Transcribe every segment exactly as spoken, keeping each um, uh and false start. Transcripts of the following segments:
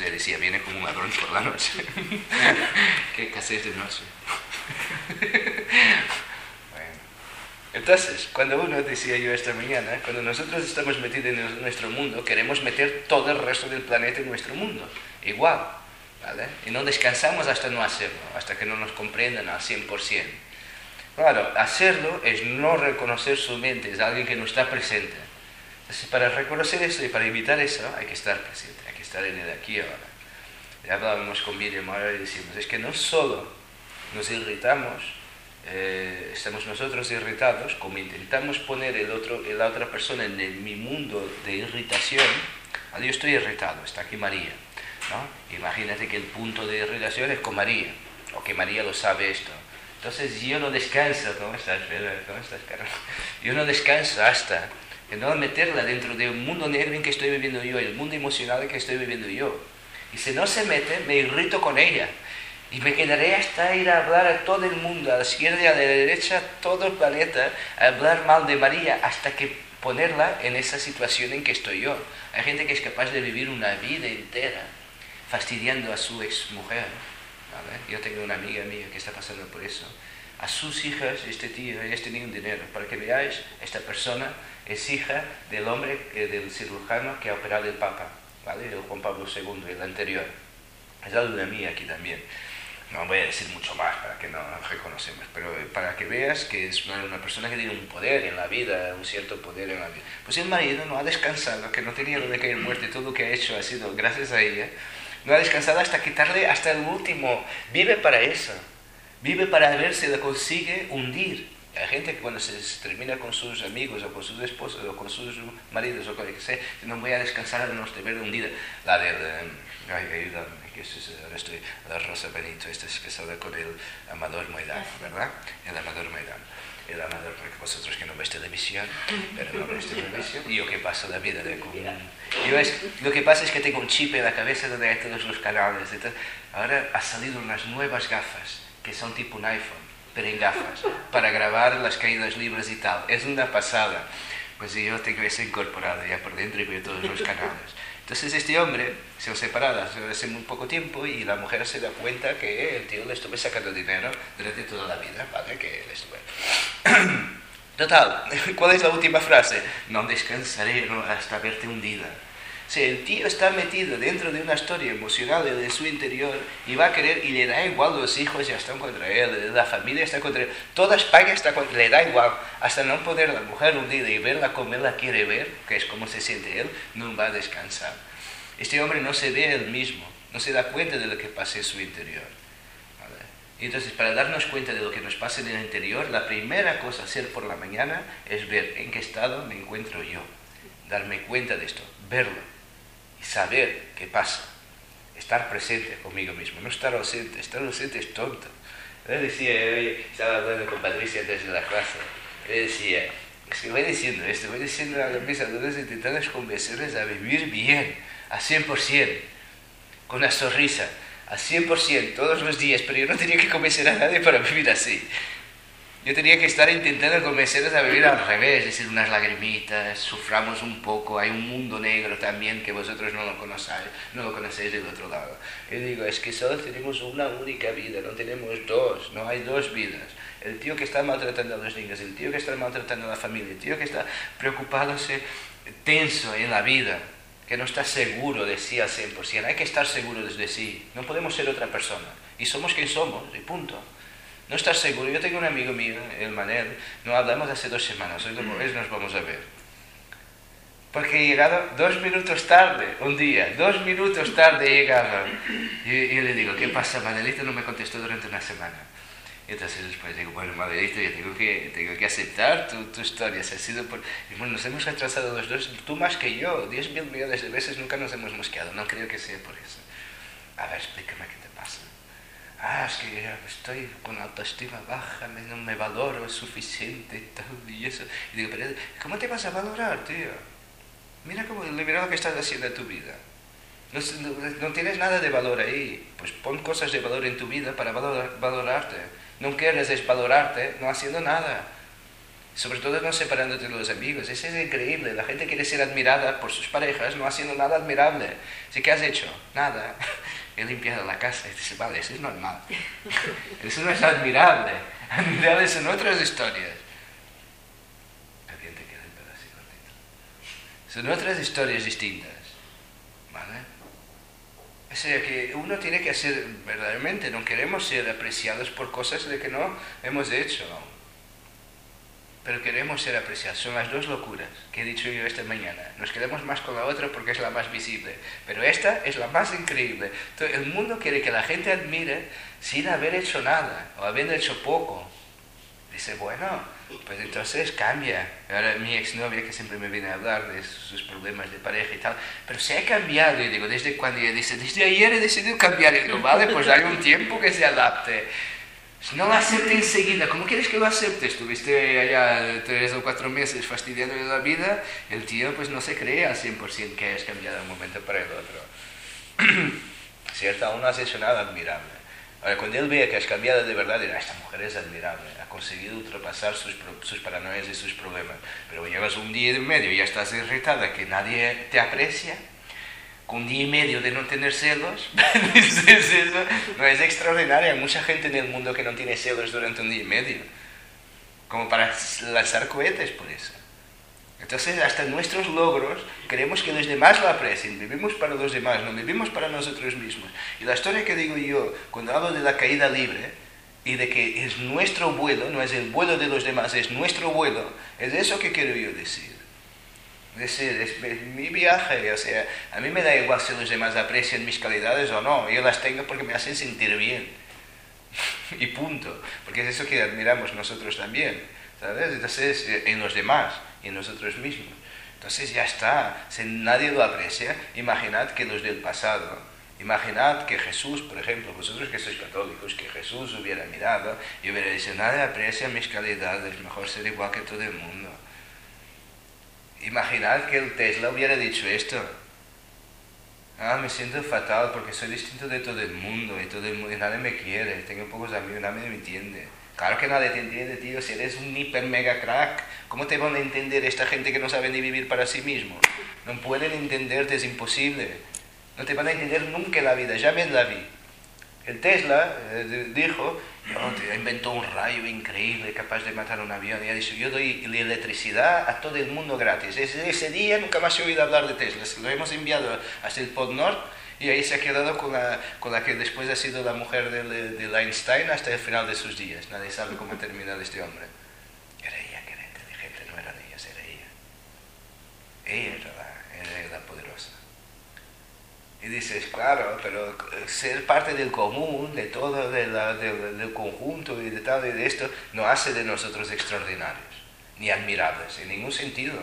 le decía, viene como un ladrón por la noche. ¿Qué haces de noche? Bueno. Entonces, cuando uno, decía yo esta mañana, cuando nosotros estamos metidos en nuestro mundo, queremos meter todo el resto del planeta en nuestro mundo, igual, ¿vale? Y no descansamos hasta no hacerlo, hasta que no nos comprendan al cien por ciento. Claro, hacerlo es no reconocer su mente, es alguien que no está presente. Entonces, para reconocer eso y para evitar eso, hay que estar presente, hay que estar en el aquí y ahora. Ya hablábamos con Miriam ahora y decimos, es que no solo nos irritamos, eh, estamos nosotros irritados, como intentamos poner el otro, la otra persona en el, mi mundo de irritación, yo estoy irritado, está aquí María, ¿no? Imagínate que el punto de irritación es con María, o que María lo sabe esto. Entonces yo no descanso, ¿cómo estás, Pedro? ¿Cómo estás, Carlos? Yo no descanso hasta que no meterla dentro del mundo negro en que estoy viviendo yo, el mundo emocional en que estoy viviendo yo. Y si no se mete, me irrito con ella. Y me quedaré hasta ir a hablar a todo el mundo, a la izquierda y a la derecha, todo el planeta, a hablar mal de María, hasta que ponerla en esa situación en que estoy yo. Hay gente que es capaz de vivir una vida entera fastidiando a su exmujer, ¿vale? Yo tengo una amiga mía que está pasando por eso. A sus hijas, este tío, ellas tenían dinero. Para que veáis, esta persona es hija del hombre, eh, del cirujano que ha operado el Papa, ¿vale? El Juan Pablo segundo, el anterior. Es alumna mía aquí también. No voy a decir mucho más para que no nos reconocemos, pero para que veas que es una, una persona que tiene un poder en la vida, un cierto poder en la vida. Pues el marido no ha descansado, que no tenía donde caer muerte, todo lo que ha hecho ha sido gracias a ella. No ha descansado hasta quitarle hasta el último. Vive para eso. Vive para ver si le consigue hundir. Hay gente que cuando se termina con sus amigos o con sus esposos o con sus maridos o con lo que sea, no voy a descansar a no de ver hundida. La del... Ay, ayúdame, que es, ahora estoy... La Rosa Benito, esta es casada con el Amador Moedano, ¿verdad? El Amador Moedano. El Amador, porque vosotros que no veis televisión, pero no veis televisión, y yo que paso la vida de... Con, yo es, lo que pasa es que tengo un chip en la cabeza donde hay todos los canales y tal. Ahora ha salido unas nuevas gafas, que son tipo un iPhone, pero en gafas, para grabar las caídas libres y tal. Es una pasada. Pues yo tengo eso incorporado ya por dentro y veo todos los canales. Entonces este hombre se ha separado hace muy poco tiempo y la mujer se da cuenta que el tío le estuvo sacando dinero durante toda la vida, ¿vale? Que le estuve... Total, ¿cuál es la última frase? No descansaré no, hasta verte hundida. O sea, el tío está metido dentro de una historia emocional de su interior y va a querer, y le da igual, los hijos ya están contra él, la familia está contra él, toda España está contra él, le da igual, hasta no poder la mujer hundida y verla como él la quiere ver, que es como se siente él, no va a descansar. Este hombre no se ve él mismo, no se da cuenta de lo que pasa en su interior. ¿Vale? Y entonces, para darnos cuenta de lo que nos pasa en el interior, la primera cosa a hacer por la mañana es ver en qué estado me encuentro yo, darme cuenta de esto, verlo. Y saber qué pasa, estar presente conmigo mismo, no estar ausente. Estar ausente es tonto. Yo decía, oye, estaba hablando con Patricia antes de la clase, yo decía, es que voy diciendo esto, voy diciendo a mis alumnos, intentando convencerles a vivir bien, a cien por ciento, con una sonrisa, a cien por ciento, todos los días, pero yo no tenía que convencer a nadie para vivir así. Yo tenía que estar intentando convencerles a vivir al revés, es decir, unas lagrimitas, suframos un poco, hay un mundo negro también que vosotros no lo conocéis, no lo conocéis del otro lado. Yo digo, es que solo tenemos una única vida, no tenemos dos, no hay dos vidas. El tío que está maltratando a los niños, el tío que está maltratando a la familia, el tío que está preocupándose, tenso en la vida, que no está seguro de sí al cien por ciento. Hay que estar seguros de sí, no podemos ser otra persona, y somos quien somos, y punto. No estar seguro. Yo tengo un amigo mío, el Manel, no hablamos hace dos semanas, hoy nos vamos a ver. Porque he llegado dos minutos tarde, un día, dos minutos tarde he llegado. Y, y le digo, ¿qué pasa, Manelito? No me contestó durante una semana. Y entonces después digo, bueno, Manelito, yo tengo que, tengo que aceptar tu, tu historia. Se ha sido por... Y bueno, nos hemos retrasado los dos, tú más que yo, diez mil millones de veces nunca nos hemos mosqueado. No creo que sea por eso. A ver, explícame qué te pasa. Ah, es que estoy con autoestima baja, no me valoro, es suficiente y tal, y eso. Y digo, pero ¿cómo te vas a valorar, tío? Mira, cómo, mira lo que estás haciendo en tu vida. No, no, no tienes nada de valor ahí. Pues pon cosas de valor en tu vida para valor, valorarte. No quieres desvalorarte no haciendo nada. Sobre todo no separándote de los amigos. Eso es increíble. La gente quiere ser admirada por sus parejas no haciendo nada admirable. ¿Sí qué has hecho? Nada. He limpiado la casa. Y dices, vale, eso es normal. Eso no es admirable. Admirables son otras historias. Alguien te queda un pedacito cortito. Son otras historias distintas. ¿Vale? O sea que uno tiene que ser verdaderamente, no queremos ser apreciados por cosas de que no hemos hecho. Pero queremos ser apreciados. Son las dos locuras que he dicho yo esta mañana. Nos quedamos más con la otra porque es la más visible. Pero esta es la más increíble. Entonces, el mundo quiere que la gente admire sin haber hecho nada o habiendo hecho poco. Dice, bueno, pues entonces cambia. Ahora mi exnovia que siempre me viene a hablar de sus problemas de pareja y tal. Pero se ha cambiado. Y digo, ¿desde cuando? Y ella dice, desde ayer he decidido cambiar. Y digo, vale, pues hay un tiempo que se adapte. No lo acepte enseguida. ¿Cómo quieres que lo acepte? Estuviste allá tres o cuatro meses fastidiando de la vida. El tío pues no se cree al cien por ciento que hayas cambiado de un momento para el otro. ¿Cierto? Aún no has hecho nada admirable. Ahora, cuando él vea que has cambiado de verdad, dirá, esta mujer es admirable. Ha conseguido ultrapasar sus, sus paranoias y sus problemas. Pero llevas un día y medio y ya estás irritada, que nadie te aprecia. Con un día y medio de no tener celos, no es extraordinario. Hay mucha gente en el mundo que no tiene celos durante un día y medio, como para lanzar cohetes por eso. Entonces, hasta nuestros logros, queremos que los demás lo aprecien. Vivimos para los demás, no vivimos para nosotros mismos. Y la historia que digo yo, cuando hablo de la caída libre, y de que es nuestro vuelo, no es el vuelo de los demás, es nuestro vuelo, es eso que quiero yo decir. Es decir, es mi viaje, o sea, a mí me da igual si los demás aprecian mis calidades o no, yo las tengo porque me hacen sentir bien, y punto, porque es eso que admiramos nosotros también, ¿sabes? Entonces, en los demás y en nosotros mismos. Entonces ya está, si nadie lo aprecia, imaginad que los del pasado, imaginad que Jesús, por ejemplo, vosotros que sois católicos, que Jesús hubiera mirado y hubiera dicho, nadie aprecia mis calidades, mejor ser igual que todo el mundo. Imaginad que el Tesla hubiera dicho esto. Ah, me siento fatal porque soy distinto de todo el mundo y todo el mundo y nadie me quiere, tengo pocos amigos, nadie me entiende. Claro que nadie te entiende, tío, si eres un hiper mega crack. ¿Cómo te van a entender esta gente que no sabe ni vivir para sí mismo? No pueden entenderte, es imposible. No te van a entender nunca en la vida, ya ven la vi. El Tesla eh, dijo, yo inventó un rayo increíble capaz de matar un avión. Y ha dicho, yo doy la electricidad a todo el mundo gratis. Ese, ese día nunca más he oído hablar de Tesla. Lo hemos enviado hasta el Pol Norte y ahí se ha quedado con la, con la que después ha sido la mujer de, de Einstein hasta el final de sus días. Nadie sabe cómo ha terminado este hombre. Era ella que era inteligente, no eran ellas, era ella. Ella era la, era la poderosa. Y dices, claro, pero ser parte del común, de todo, de la, de, del conjunto y de tal y de esto, no hace de nosotros extraordinarios, ni admirables, en ningún sentido.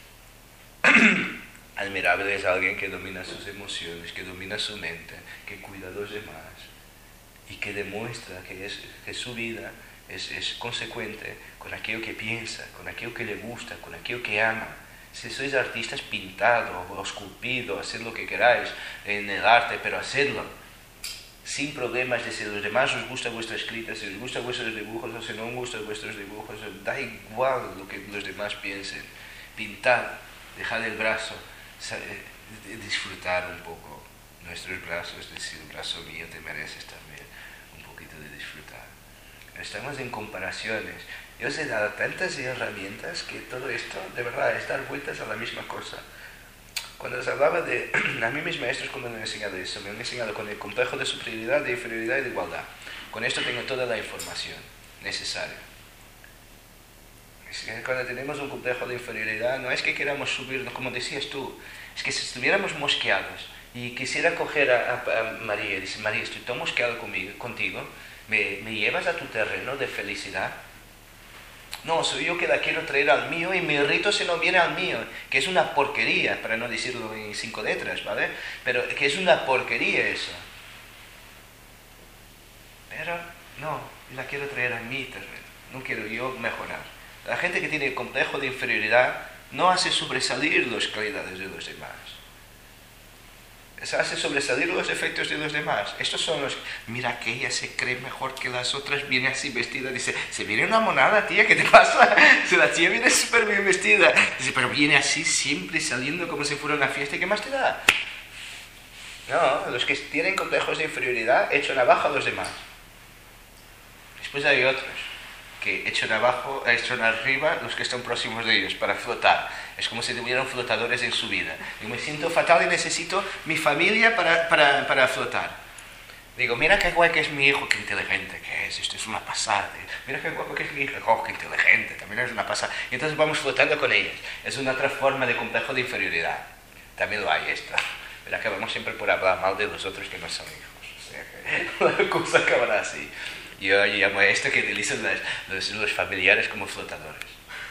Admirable es alguien que domina sus emociones, que domina su mente, que cuida a los demás y que demuestra que, es, que su vida es, es consecuente con aquello que piensa, con aquello que le gusta, con aquello que ama. Si sois artistas, pintado o esculpido, haced lo que queráis en el arte, pero hacedlo sin problemas de si a los demás os gusta vuestra escrita, si os gustan vuestros dibujos o si no os gustan vuestros dibujos, da igual lo que los demás piensen. Pintad, dejad el brazo, disfrutar un poco nuestros brazos, decir, el brazo mío te mereces también un poquito de disfrutar. Estamos en comparaciones. Yo os he dado tantas herramientas que todo esto, de verdad, es dar vueltas a la misma cosa. Cuando os hablaba de... A mí mis maestros cuando me han enseñado eso, me han enseñado con el complejo de superioridad, de inferioridad y de igualdad. Con esto tengo toda la información necesaria. Es que cuando tenemos un complejo de inferioridad, no es que queramos subir, como decías tú, es que si estuviéramos mosqueados y quisiera coger a, a, a María y decir, María, estoy tan mosqueado conmigo, contigo, ¿me, ¿me llevas a tu terreno de felicidad? No, soy yo que la quiero traer al mío y me irrito si no viene al mío, que es una porquería, para no decirlo en cinco letras, ¿vale? Pero que es una porquería eso. Pero no, la quiero traer a mi terreno, no quiero yo mejorar. La gente que tiene el complejo de inferioridad no hace sobresalir las calidades de los demás. Se hace sobresalir los efectos de los demás. Estos son los... Mira que ella se cree mejor que las otras, viene así vestida. Dice, se viene una monada, tía, ¿qué te pasa? Si la tía viene súper bien vestida. Dice, pero viene así siempre saliendo como si fuera una fiesta. ¿Y qué más te da? No, los que tienen complejos de inferioridad echan abajo a los demás. Después hay otros que echan abajo, echan arriba los que están próximos de ellos para flotar. Es como si tuvieran flotadores en su vida. Y me siento fatal y necesito mi familia para, para, para flotar. Digo, mira qué guay que es mi hijo, qué inteligente que es, esto es una pasada. Mira qué guapo que es mi hijo, oh, qué inteligente, también es una pasada. Y entonces vamos flotando con ellos. Es una otra forma de complejo de inferioridad. También lo hay esto. Pero acabamos siempre por hablar mal de los otros que no son hijos. O sea, que la cosa acabará así. Yo llamo a esto que utilizan los, los, los familiares como flotadores.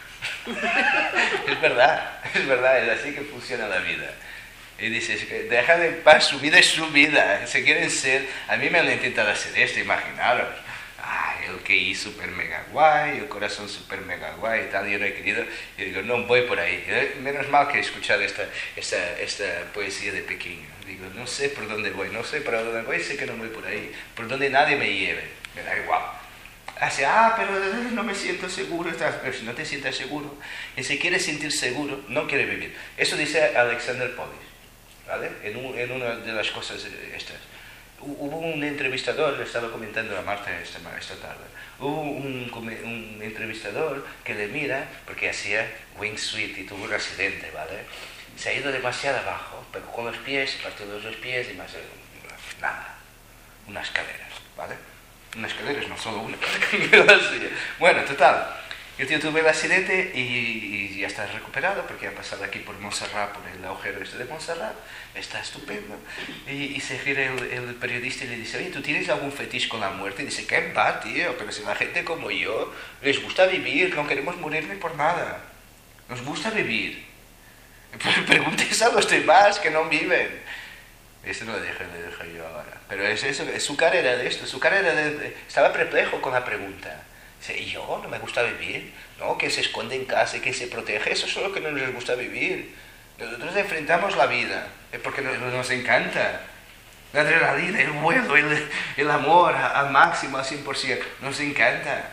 Es verdad, es verdad, es así que funciona la vida. Y dices, deja de paz, su vida es su vida. Se quieren ser, a mí me han intentado hacer esto, imaginaros. Ay, el que hizo super mega guay, el corazón super mega guay y tal, yo no he querido. Y digo, no voy por ahí. Menos mal que he escuchado esta, esta, esta poesía de pequeño. Digo, no sé por dónde voy, no sé por dónde voy, sé que no voy por ahí. Por donde nadie me lleve. Me da igual. Hace, ah, pero no me siento seguro. Pero si no te sientes seguro, y si quieres sentir seguro, no quieres vivir. Eso dice Alexander Polis, ¿vale? En, un, en una de las cosas estas. Hubo un entrevistador, le estaba comentando a Marta esta, esta tarde, hubo un, un entrevistador que le mira, porque hacía wingsuit y tuvo un accidente, ¿vale? Se ha ido demasiado abajo, pero con los pies, se partió los dos pies y más, nada, unas caderas, ¿vale? Unas caderas, no solo una. Bueno, total. El tío tuvo el accidente y, y ya está recuperado porque ha pasado aquí por Montserrat, por el agujero este de Montserrat. Está estupendo. Y, y se gira el, el periodista y le dice, oye, ¿tú tienes algún fetiche con la muerte? Y dice, ¿qué va, tío? Pero si la gente como yo les gusta vivir, no queremos morir ni por nada. Nos gusta vivir. Pero preguntes a los demás que no viven. Eso no lo dejo, lo dejo yo ahora. Pero es eso, es su cara era de esto, su cara era de, de, estaba perplejo con la pregunta. Dice, ¿y yo no me gusta vivir? No, que se esconde en casa y que se protege, eso es lo que no nos gusta vivir. Nosotros enfrentamos la vida, es porque nos, nos encanta. La adrenalina, el vuelo, el, el amor al máximo, al cien por ciento, nos encanta.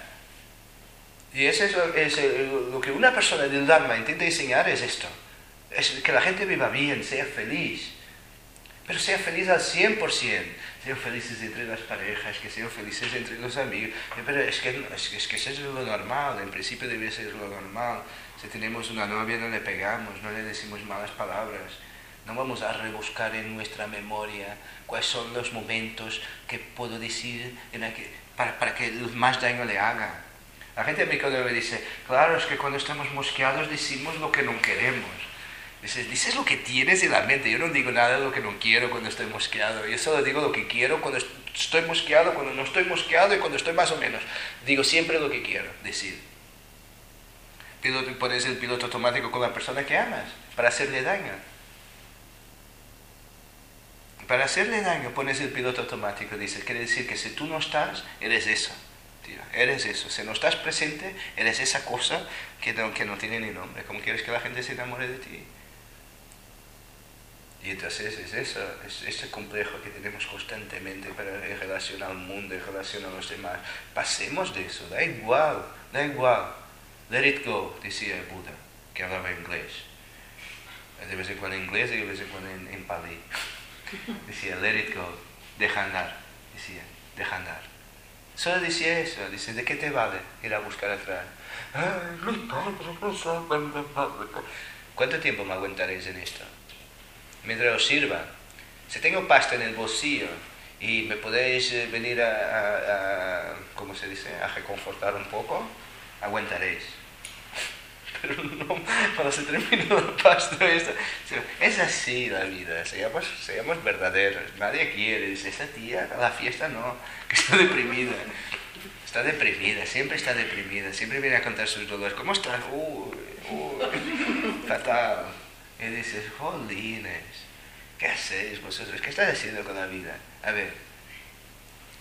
Y es eso, es lo que una persona del Dharma intenta enseñar es esto. Es que la gente viva bien, sea feliz. Pero sean felices al cien por ciento, sean felices entre las parejas, que sean felices entre los amigos. Pero es que, es, es que eso es lo normal, en principio debe ser lo normal. Si tenemos una novia no le pegamos, no le decimos malas palabras. No vamos a rebuscar en nuestra memoria cuáles son los momentos que puedo decir en aquel, para, para que más daño le haga. La gente americana me dice, claro, es que cuando estamos mosqueados decimos lo que no queremos. Dices, dices lo que tienes en la mente. Yo no digo nada de lo que no quiero cuando estoy mosqueado. Yo solo digo lo que quiero cuando estoy mosqueado, cuando no estoy mosqueado y cuando estoy más o menos. Digo siempre lo que quiero decir. Piloto, pones el piloto automático con la persona que amas para hacerle daño. Para hacerle daño pones el piloto automático. Dice, quiere decir que si tú no estás, eres eso. Tío, eres eso. Si no estás presente, eres esa cosa que no, que no tiene ni nombre. ¿Cómo quieres que la gente se enamore de ti? Y entonces es eso, es ese complejo que tenemos constantemente para, en relación al mundo, en relación a los demás. Pasemos de eso, da igual, da igual. Let it go, decía el Buda, que hablaba inglés. De vez en cuando en inglés y de vez en cuando en, en Pali. Decía, let it go, deja andar. Decía, deja andar. Solo decía eso, dice, ¿de qué te vale ir a buscar atrás? ¿Cuánto tiempo me aguantaréis en esto? Mientras os sirva. Si tengo pasta en el bolsillo y me podéis venir a, a, a ¿cómo se dice? A reconfortar un poco, aguantaréis. Pero no, cuando se termina la pasta, esto, es así la vida, seamos, seamos verdaderos, nadie quiere, dice, esta tía a la fiesta no, que está deprimida. Está deprimida, siempre está deprimida, siempre viene a contar sus dolores. ¿Cómo estás? Uy, uy, fatal. Y dices, jolines, ¿qué hacéis vosotros? ¿Qué estáis haciendo con la vida? A ver,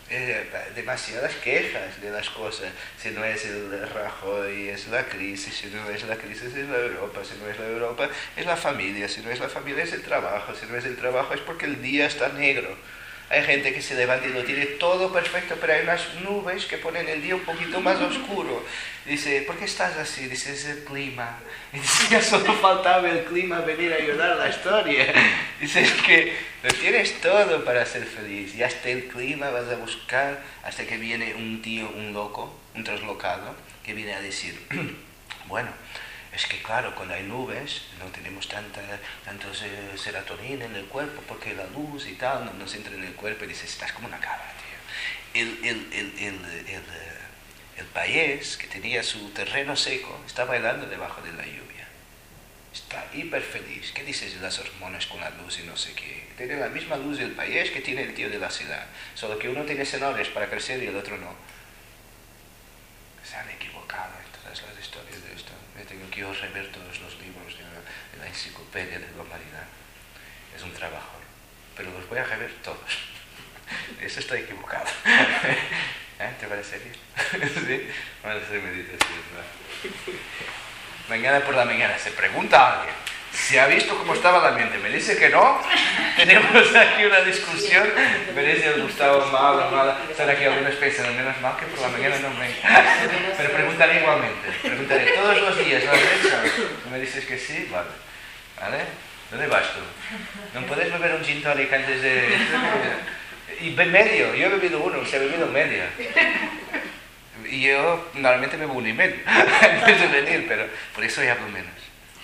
eh, demasiadas quejas de las cosas. Si no es el Rajoy es la crisis, si no es la crisis es la Europa, si no es la Europa es la familia, si no es la familia es el trabajo, si no es el trabajo es porque el día está negro. Hay gente que se levanta y lo tiene todo perfecto, pero hay unas nubes que ponen el día un poquito más oscuro. Dice, ¿por qué estás así? Dice, es el clima. Y dice, ya solo faltaba el clima venir a ayudar a la historia. Dice, es que lo tienes todo para ser feliz. Ya está el clima, vas a buscar hasta que viene un tío, un loco, un traslocado, que viene a decir, bueno, es que claro, cuando hay nubes no tenemos tanta tanto serotonina en el cuerpo porque la luz y tal no nos entra en el cuerpo y dices, estás como una cabra, tío. El, el, el, el, el, el país que tenía su terreno seco está bailando debajo de la lluvia. Está hiper feliz. ¿Qué dices de las hormonas con la luz y no sé qué? Tiene la misma luz del país que tiene el tío de la ciudad. Solo que uno tiene cenores para crecer y el otro no. Se han equivocado en todas las historias de esto. Me tengo que rever todos los libros de la, de la enciclopedia de la humanidad. Es un trabajo. Pero los voy a rever todos. Eso está equivocado. ¿Eh? ¿Te parece bien? ¿Sí? Vamos a hacer meditación, ¿no? Mañana por la mañana se pregunta a alguien si ha visto cómo estaba la mente. Me dice que no. Tenemos aquí una discusión. Me dice el Gustavo mal o mal. Están aquí algunos pensando, menos mal que por la mañana no me... Pero preguntaré igualmente. Preguntaré todos los días. ¿Lo has hecho? Me dices que sí, vale. ¿Vale? ¿Dónde vas tú? ¿No puedes beber un gin tonic antes de...? Y medio. Yo he bebido uno, se ha bebido medio. Y yo normalmente bebo uno y medio antes de venir, pero por eso ya hablo menos.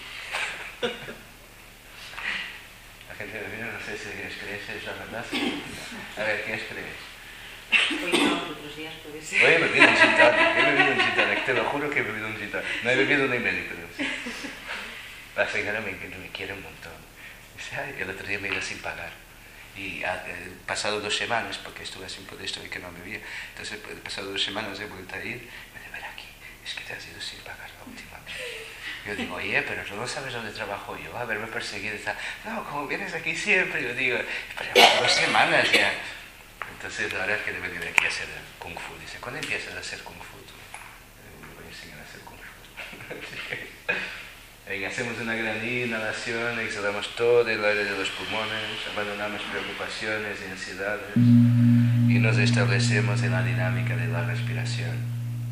La gente de vino, no sé si crees es la verdad. A ver, ¿qué crees? Hoy no, otros días puede ser. Hoy he bebido un gin tonic, he bebido un gin tonic, te lo juro que he bebido un gin tonic. No he bebido uno y medio, pero sí. La señora me, me quiere un montón. Dice, ay, el otro día me iba sin pagar. Y ha eh, pasado dos semanas, porque estuve así por esto y que no bebía, entonces he pasado dos semanas, he vuelto a ir, me dice, ven aquí, es que te has ido sin pagar la última vez. Yo digo, oye, pero tú no sabes dónde trabajo yo, haberme perseguido y tal. No, como vienes aquí siempre, yo digo, pero dos semanas ya. Entonces ahora es que debe venir aquí a hacer Kung Fu. Dice, ¿cuándo empiezas a hacer Kung Fu tú? Me voy a enseñar a hacer Kung Fu. Venga, hacemos una gran inhalación, exhalamos todo el aire de los pulmones, abandonamos preocupaciones y ansiedades y nos establecemos en la dinámica de la respiración.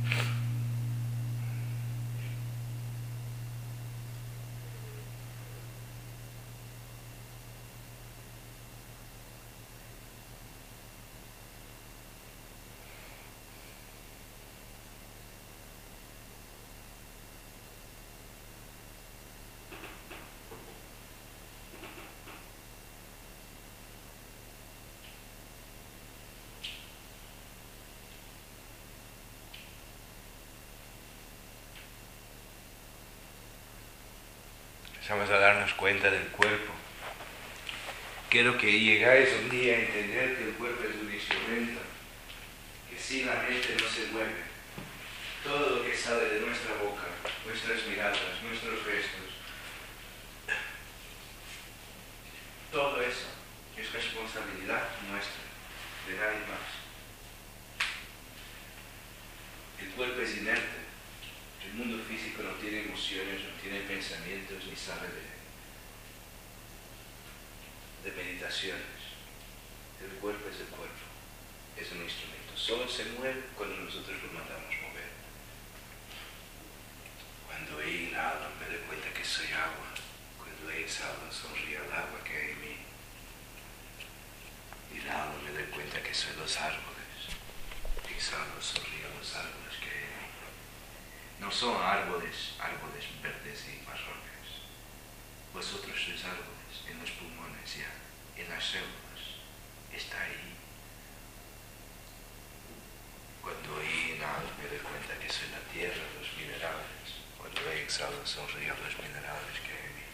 Empezamos a darnos cuenta del cuerpo. Quiero que llegáis un día a entender que el cuerpo es un instrumento, que si la mente no se mueve, todo lo que sale de nuestra boca, nuestras miradas, nuestros gestos, todo eso es responsabilidad nuestra, de nadie más. El cuerpo es inerte. El mundo físico no tiene emociones, no tiene pensamientos, ni sabe de, de meditaciones. El cuerpo es el cuerpo, es un instrumento. Solo se mueve cuando nosotros lo mandamos mover. Cuando inhalo me doy cuenta que soy agua. Cuando exhalo sonríe al agua que hay en mí. Inhalo me doy cuenta que soy los árboles. Exhalo sonríe a los árboles que hay en mí. No son árboles, árboles verdes y marrones. Vosotros sois árboles en los pulmones ya, en las células. Está ahí. Cuando inhalo me doy cuenta que soy la tierra, los minerales. Cuando exhalo sonrío a los minerales que hay en mí.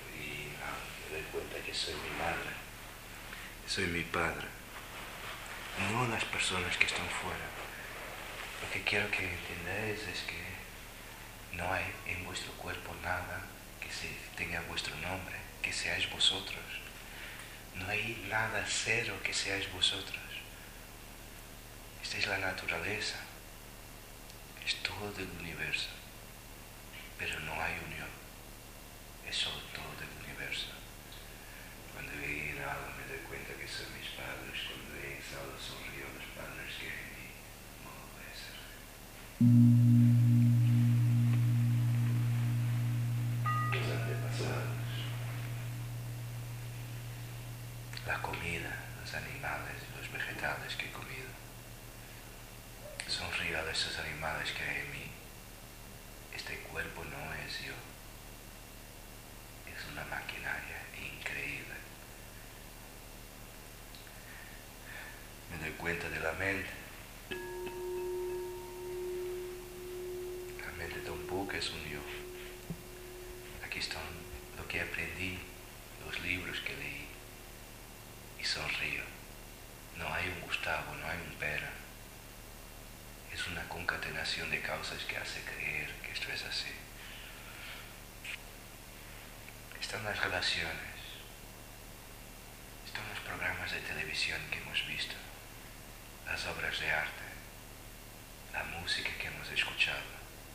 Soy mi madre, soy mi padre. no las personas que están fuera. Lo que quiero que entendáis es que no hay en vuestro cuerpo nada que se tenga vuestro nombre, que seáis vosotros. No hay nada cero que seáis vosotros. Esta es la naturaleza, es todo el universo, pero no hay unión, es solo todo el universo. Cuando he inhalado me doy cuenta que son mis padres, cuando he exhalado sonrío a los padres que hay en mí. No puede ser. Los antepasados, la comida, los animales y los vegetales que he comido. Sonrío a esos animales que hay en mí. Este cuerpo no es yo. Es una maquinaria increíble. Me doy cuenta de la mente. La mente tampoco es un yo. Aquí están lo que aprendí, los libros que leí. Y sonrío. No hay un Gustavo, no hay un Pera. Es una concatenación de causas que hace creer que esto es así. Están las relaciones, están los programas de televisión que hemos visto, las obras de arte, la música que hemos escuchado.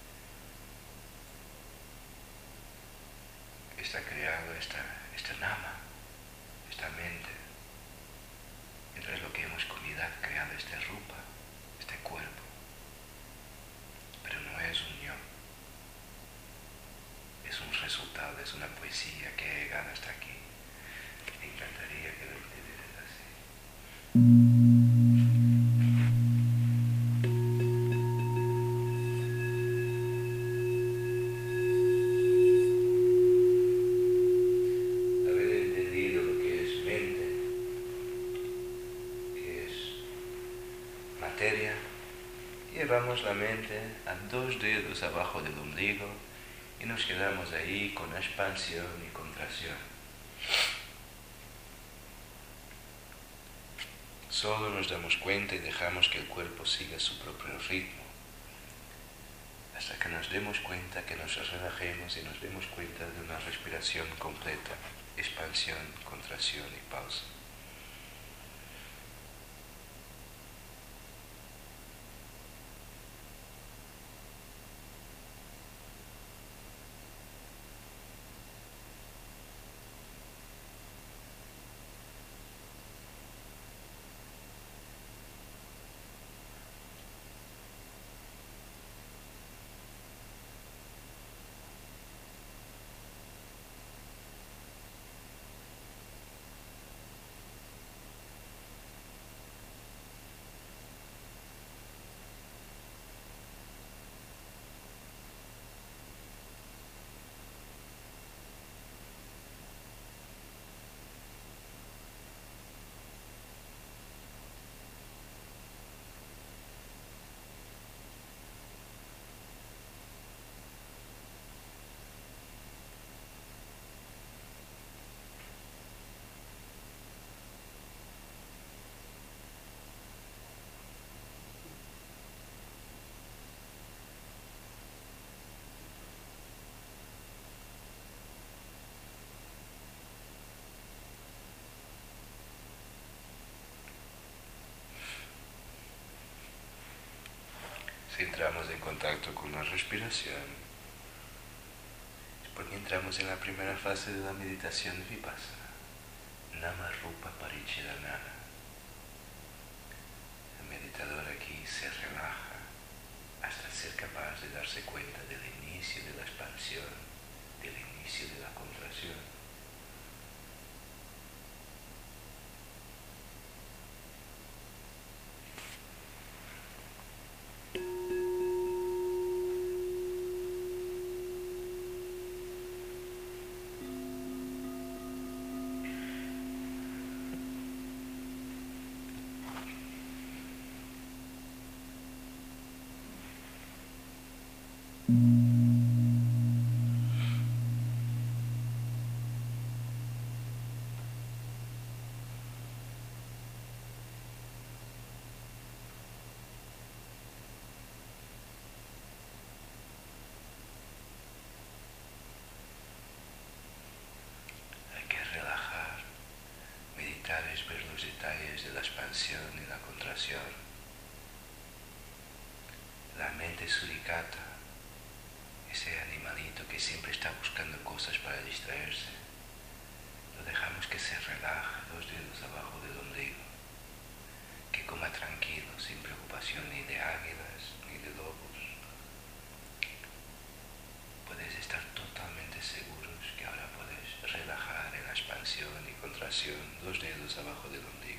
Está creado esta, esta nama, esta mente. Entonces lo que hemos comido ha creado esta ropa, este cuerpo. Pero no es un yo. Es un resultado, es una poesía que ha llegado hasta aquí. Me encantaría que lo entendieras así. Haber entendido lo que es mente, que es materia, llevamos la mente a dos dedos abajo del ombligo y nos quedamos ahí con expansión y contracción. Solo nos damos cuenta y dejamos que el cuerpo siga su propio ritmo, hasta que nos demos cuenta, que nos relajemos y nos demos cuenta de una respiración completa, expansión, contracción y pausa. Si entramos en contacto con la respiración, es porque entramos en la primera fase de la meditación vipassana, Nama Rupa Parichidanana. El meditador aquí se relaja hasta ser capaz de darse cuenta del inicio de la expansión, del inicio de la contracción. los detalles de la expansión y la contracción. La mente suricata, ese animalito que siempre está buscando cosas para distraerse, lo dejamos que se relaje dos dedos abajo del ombligo, que coma tranquilo, sin preocupación ni de águilas ni de lobos. Puedes estar totalmente seguros que ahora puedes relajar en la expansión y contracción dos dedos abajo del ombligo.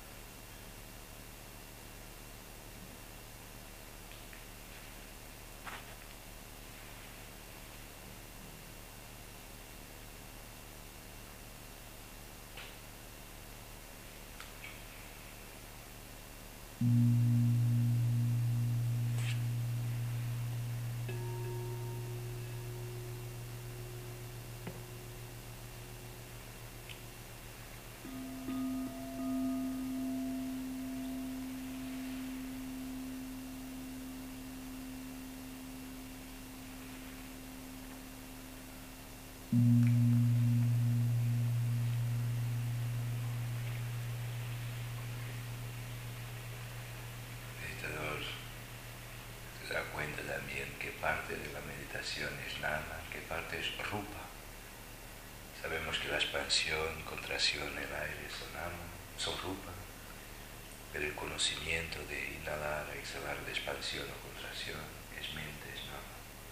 Meditador, se da cuenta también que parte de la meditación es nama, que parte es rupa. Sabemos que la expansión y contracción en el aire son nama, son rupa, pero el conocimiento de inhalar, exhalar de expansión o contracción es mente, es nama.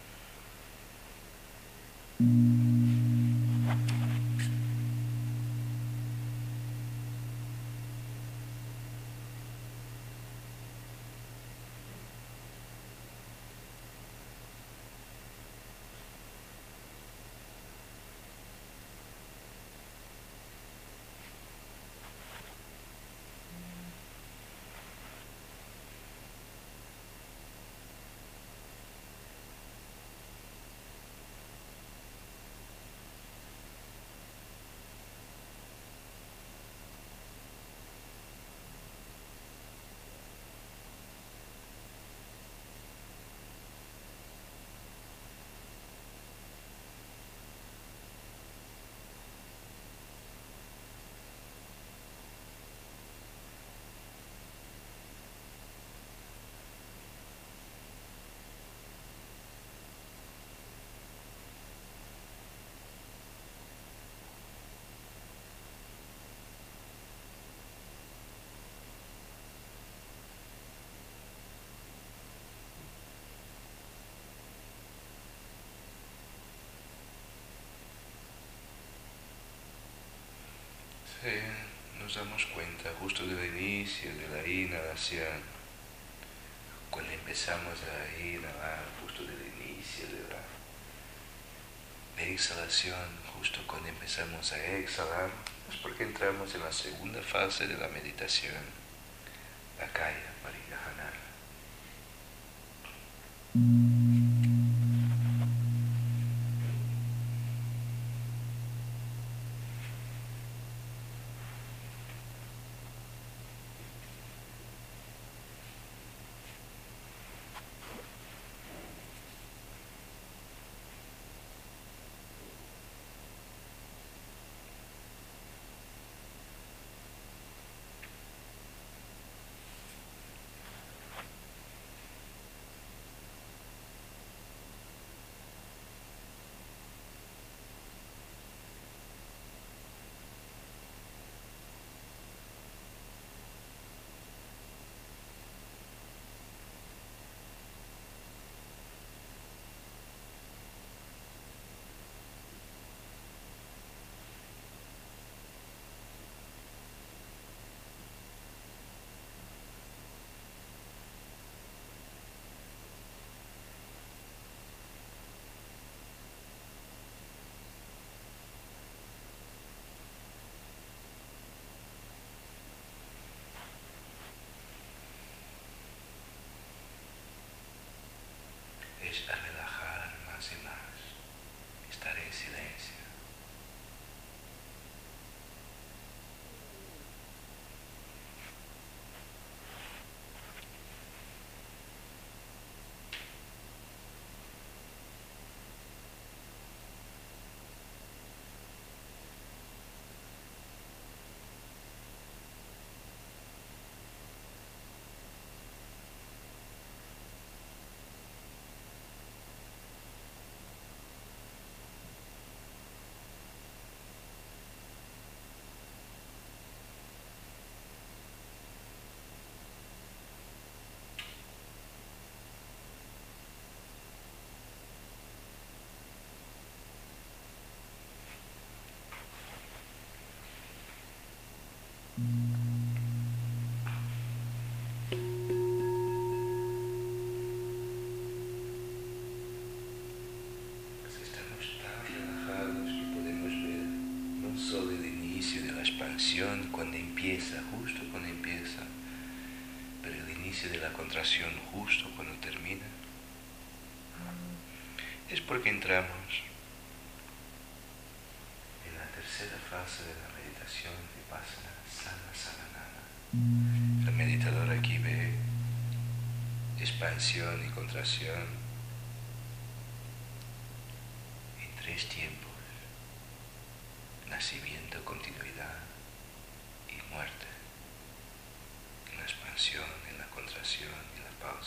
Sí, nos damos cuenta justo del inicio de la inhalación, cuando empezamos a inhalar, justo del inicio de la exhalación, justo cuando empezamos a exhalar, es porque entramos en la segunda fase de la meditación, la kaya pariyajana. inicio de la expansión, cuando empieza, justo cuando empieza, pero el inicio de la contracción justo cuando termina, es porque entramos en la tercera fase de la meditación Vipassana Sana Saranana. El meditador aquí ve expansión y contracción en tres tiempos: nacimiento, continuidad y muerte, en la expansión, en la contracción y la pausa.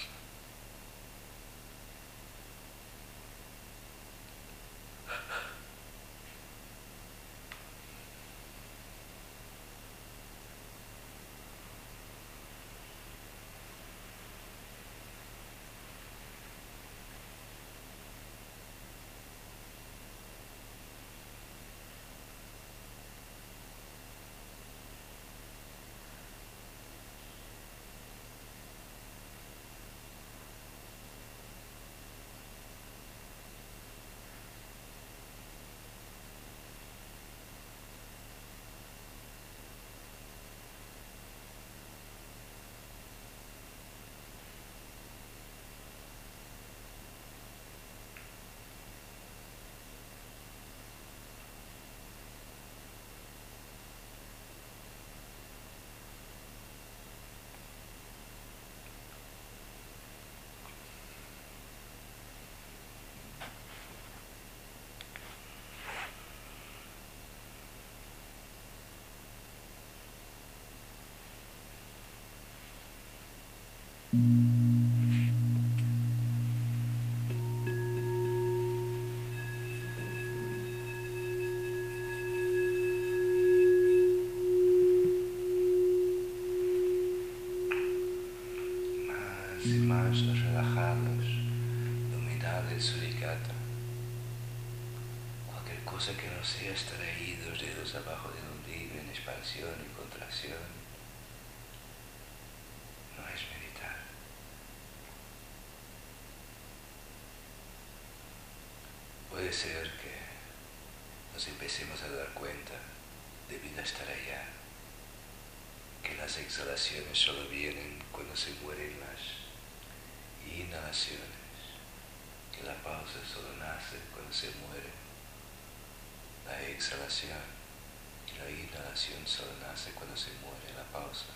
Más y más relajados, dominar el suricata. Cualquier cosa que no sea estar ahí, dos dedos abajo del ombligo en expansión y contracción, no es meditar. Puede ser que nos empecemos a dar cuenta, debido a estar allá, que las exhalaciones solo vienen cuando se mueren las inhalaciones, que la pausa solo nace cuando se muere la exhalación y la inhalación solo nace cuando se muere la pausa.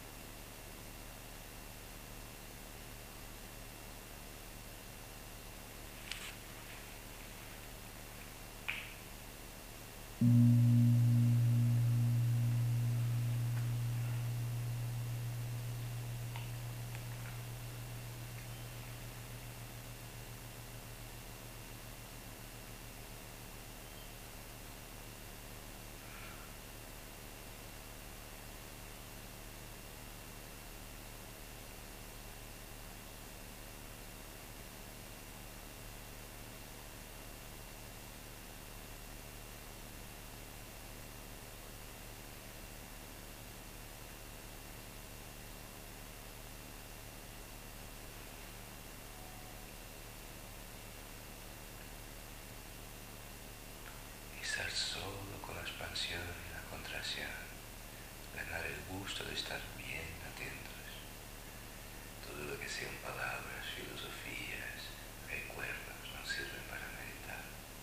Estar solo con la expansión y la contracción, ganar el gusto de estar bien atentos. Todo lo que sean palabras, filosofías, recuerdos no sirven para meditar.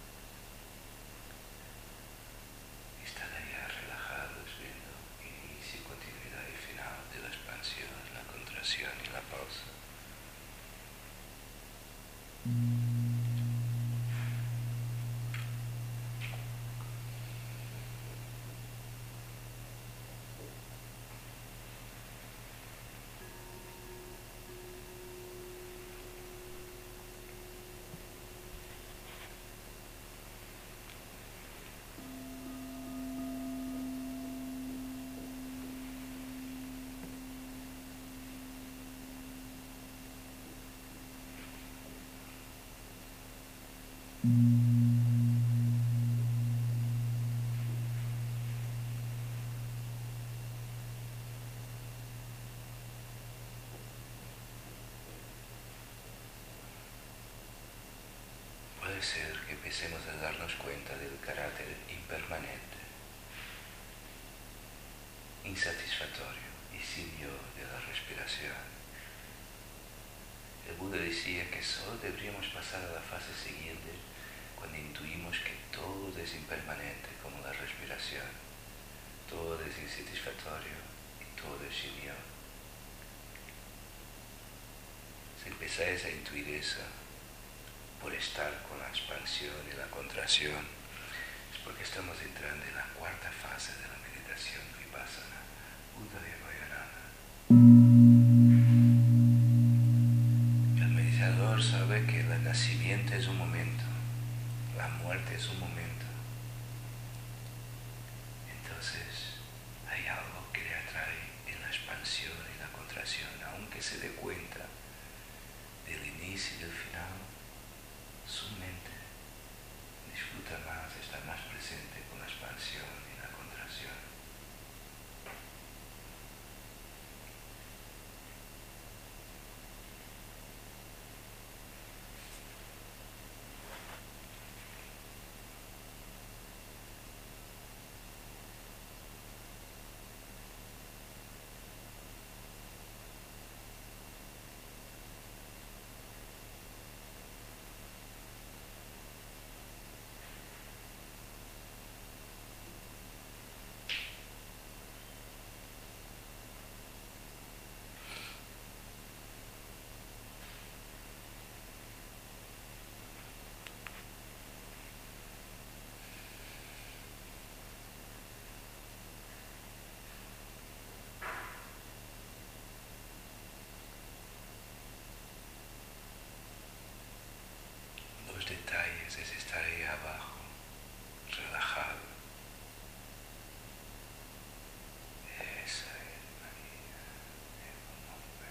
Estar allá relajados viendo inicio, continuidad y final de la expansión, la contracción y la pausa. Puede ser que empecemos a darnos cuenta del carácter impermanente insatisfactorio y sin yo de la respiración. El Buda decía que solo deberíamos pasar a la fase siguiente cuando intuimos que todo es impermanente como la respiración, todo es insatisfactorio y todo es sin yo. Si empezáis a intuir eso por estar con la expansión y la contracción, es porque estamos entrando en la cuarta fase de la meditación vipassana, Udayana. El meditador sabe que el nacimiento es un momento, la muerte es un momento. Entonces hay algo que le atrae en la expansión y la contracción, aunque se dé cuenta del inicio y del final, su mente disfruta más, está más presente con la expansión y la contracción. Los detalles es estar ahí abajo, relajado. Esa es María, es un hombre.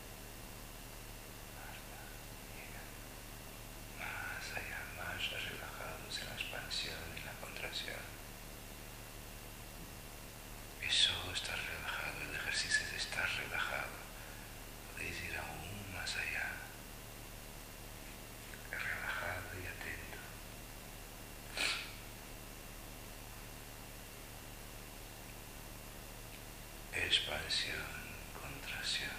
Más allá, más relajados en la expansión y la contracción. Y solo estar relajado, el ejercicio es estar relajado. Podéis ir aún más allá. Relajado y atento. Expansión, contracción.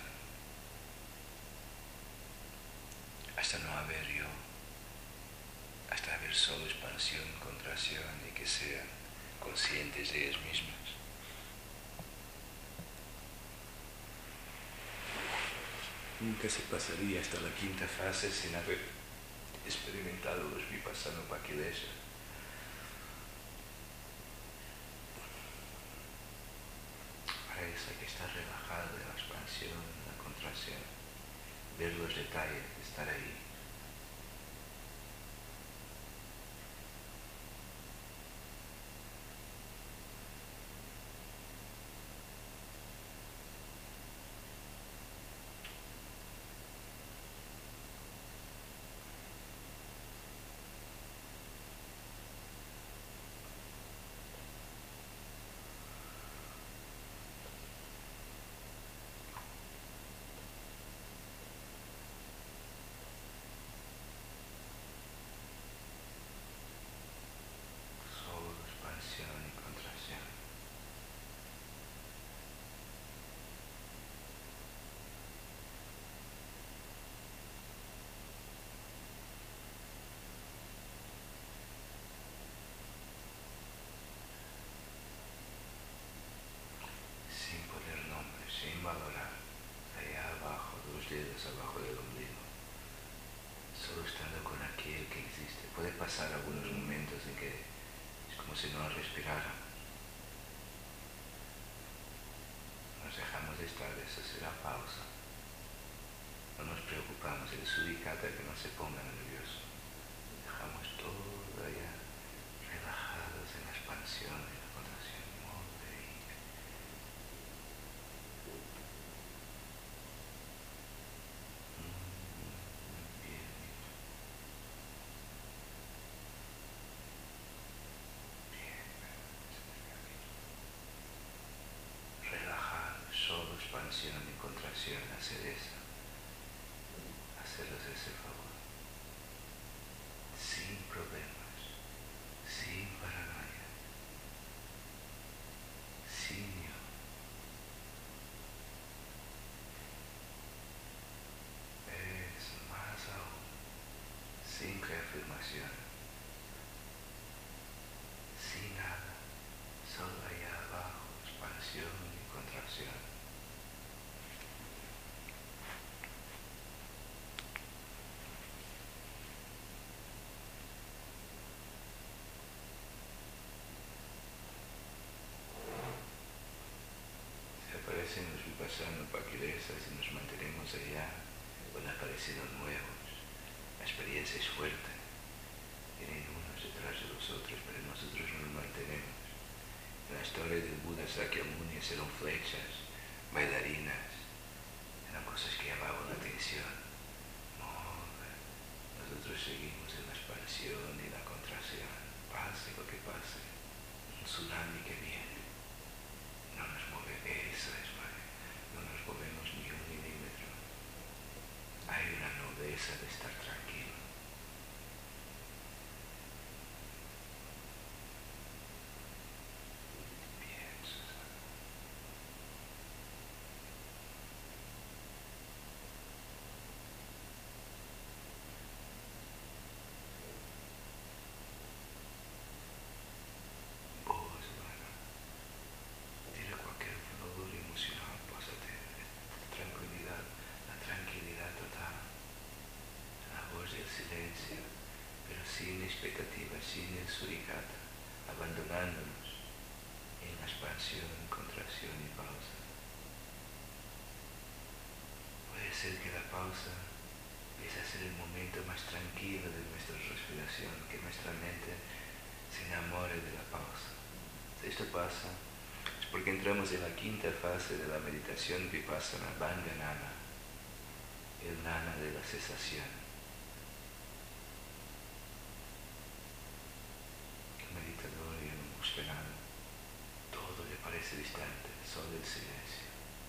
Hasta no haber yo. Hasta haber solo expansión, contracción y que sean conscientes de ellos mismos. Nunca se pasaría hasta la quinta fase sin haber experimentado los vipassana upakilesha. Para eso hay que estar relajado en la expansión, en la contracción, ver los detalles, estar ahí. Solo expansión y contracción. Sin poner nombre, sin valorar, allá abajo, dos dedos abajo del ombligo, solo estando con aquel que existe. Puede pasar algunos momentos en que es como si no respirara. Nos dejamos de estar, eso será pausa. No nos preocupamos, el surikata que no se ponga nervioso. Dejamos todo allá, relajados en la expansión y la contracción. Muy bien. Bien. Relajado, solo expansión y contracción, hacer eso. Hacerles ese favor. Sin problemas, sin paranoia, sin yo, hacemos vipassana para querezas y nos mantenemos allá, van apareciendo nuevos. La experiencia es fuerte. Vienen unos detrás de los otros, pero nosotros nos mantenemos. En la historia del Buda Sakyamuni eran flechas, bailarinas, eran cosas que llamaban la atención. No, nosotros seguimos en la expansión y la contracción, pase lo que pase, un tsunami que viene, no nos mueve, eso es, ¿vale? No nos movemos ni un milímetro. Hay una nobleza de estar tranquilo. Sin expectativas, sin el suricata, abandonándonos en la expansión, contracción y pausa. Puede ser que la pausa empiece a ser el momento más tranquilo de nuestra respiración, que nuestra mente se enamore de la pausa. Si esto pasa, es porque entramos en la quinta fase de la meditación vipassana, Vanga-nana, el nana de la cesación. Meditador y no busca nada, todo le parece distante, solo el silencio.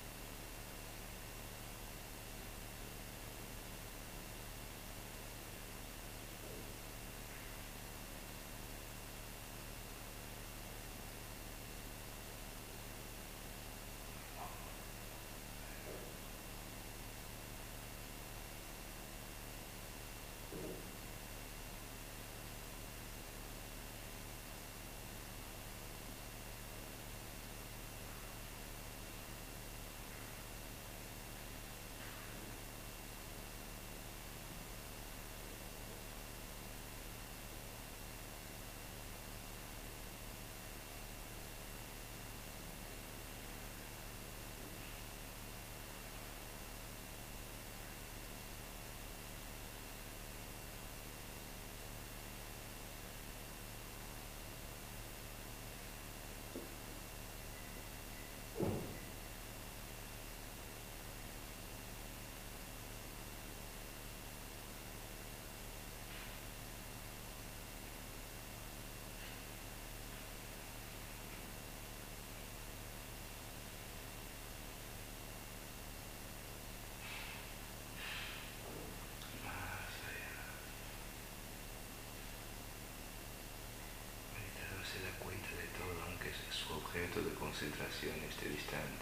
Se da cuenta de todo, aunque su objeto de concentración esté distante.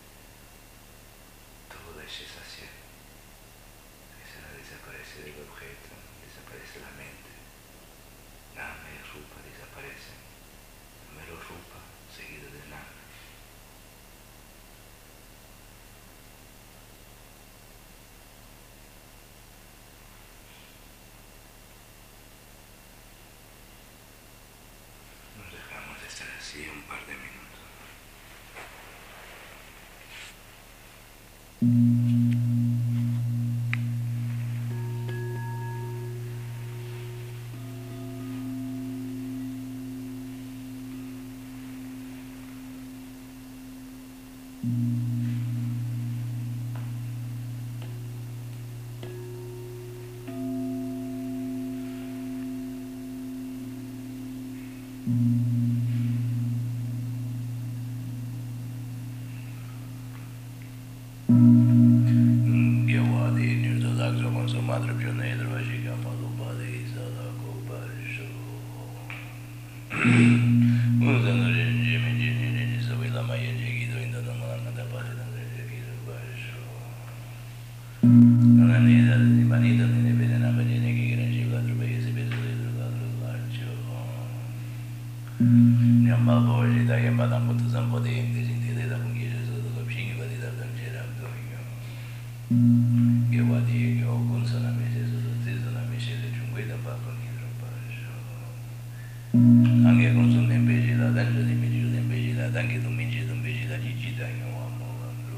Todo es cesación. Esa desaparece del objeto, desaparece la mente. Nama y rupa desaparecen. Primero rupa, seguido de nama. Estar así un par de minutos. Anche con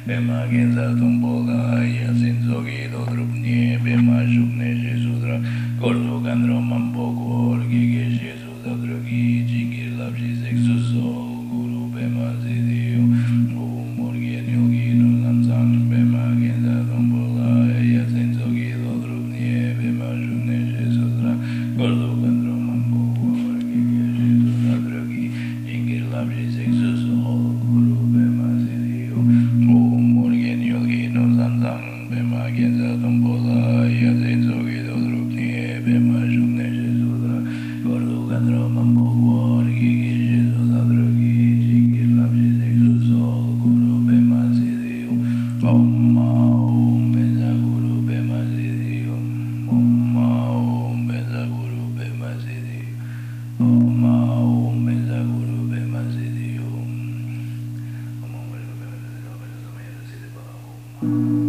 Bema Genza Tumbola, Yasin Zogi Dodrupni, Bema Shukne Shesudra, Gordo Gandro Mambogo, Orgige Shesudra Drogi, Jingir Lapsi Sexu Sol, Guru Bema Zidio, Om Morgen Yogi Nuzamsang, Bema Genza Tumbola, Yasin Zogi Dodrupni, Bema Shukne Shesudra, Gordo Gandro Mambogo, Orgige Shesudra Drogi, Jingir Lapsi Sexu Sol, Guru Bema Zidio, Om Morgen Yogi Nuzamsang, Bema Genza Tumbola, Yasin Zogi Dodrupni, Bema Shukne Shesudra, Gordo Gandro Mambogo, Orgige Shesudra Drogi, Jingir Lapsi Sexu Sol, Guru Bema Zidio, Om Om Benza Guru Bema Zidio, Om Om Benza Guru Bema Zidio, Om Om Benza Guru Bema Zidio, Om Om Benza Guru Bema Zidio,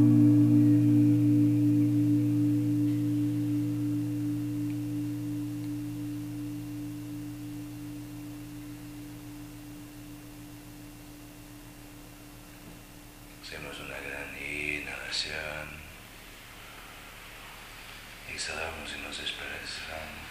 hacemos una gran inhalación, exhalamos y nos expresamos.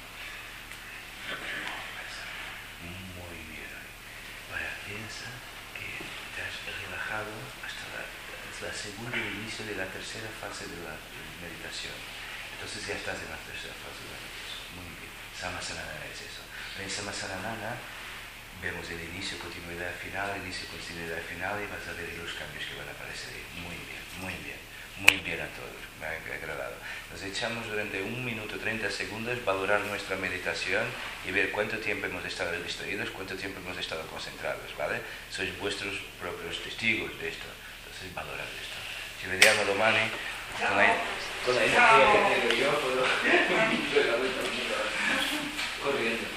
Muy bien. Ahora piensa que te has relajado hasta la, hasta la segunda inicio de la tercera fase de la meditación. Entonces ya estás en la tercera fase de la meditación. Muy bien. Samasanana es eso. En Samasanana vemos el inicio, continuidad final, inicio, continuidad final y vas a ver los cambios que van a aparecer. Muy bien, muy bien, muy bien a todos, me ha agradado. Nos echamos durante un minuto treinta segundos valorar nuestra meditación y ver cuánto tiempo hemos estado distraídos, cuánto tiempo hemos estado concentrados, ¿vale? Sois vuestros propios testigos de esto, entonces valorad esto. Si vediamo domani, con la, con la energía que tengo yo, puedo... corriendo.